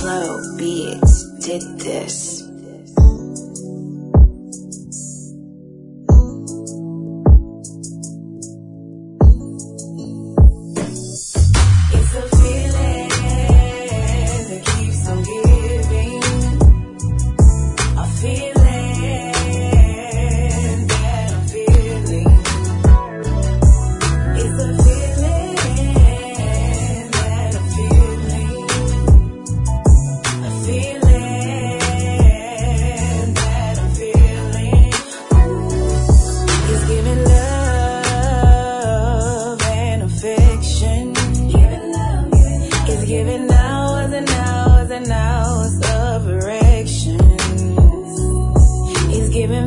Flow Beats did this. It's a feeling that keeps on giving. A feeling that I'm feeling. It's a feeling that I'm feeling. A feeling that I'm feeling. It's giving love and affection. It's giving hours and hours and hours of erections. It's giving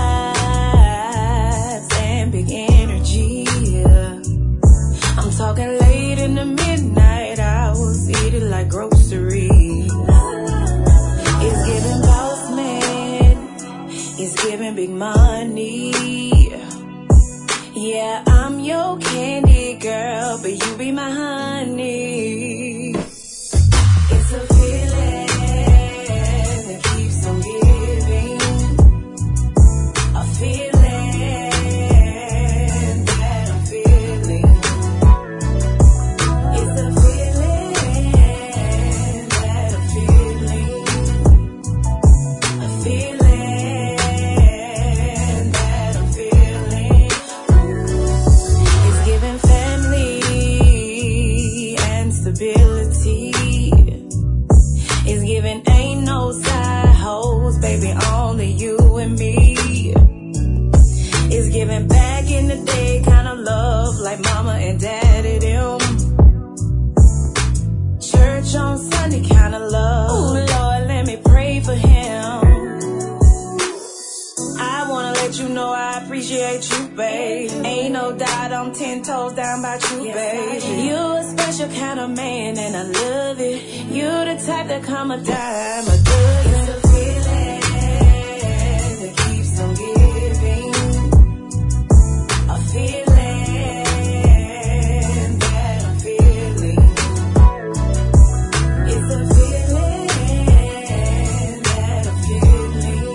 vibes and big energy. I'm talking late in the midnight hours, eating like groceries. It's giving boss man. It's giving big money. Yeah, I'm your candy girl, but you be my honey. It's a feeling that keeps on giving. A feeling that I'm feeling. It's a feeling that I'm feeling. A feeling that I'm feeling. It's giving family and stability. It's giving ain't no side hoes, baby, only you and me. It's giving back in the day kind of love, like mama and daddy them. Church on Sunday kind of love. Ooh, Lord, let me pray for him. I wanna let you know I appreciate you, babe. Ain't no doubt I'm 10 toes down by you, babe. You a special kind of man and I love it. You the type that come a dime a dozen. It's a feeling that keeps on giving. A feeling that I'm feeling. It's a feeling that I'm feeling.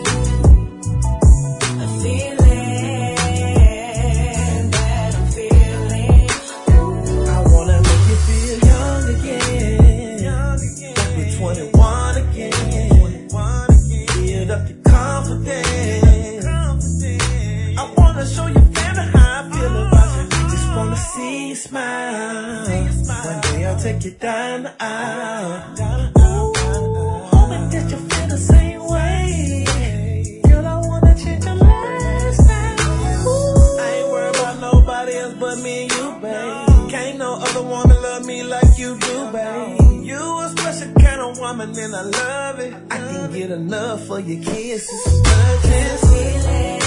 A feeling that I'm feeling. I wanna make you feel young again. Like we're 21 again. Build up your confidence. I wanna show you family how I feel about you. Just wanna see you smile. One day I'll take you down the aisle. Hoping that you feel the same way. Girl, I wanna change your lifestyle. I ain't worried about nobody else but me and you, babe. Can't no other woman love me like you do, babe. You a special kind of woman and I love it. I can get enough for your kisses and touches. Feeling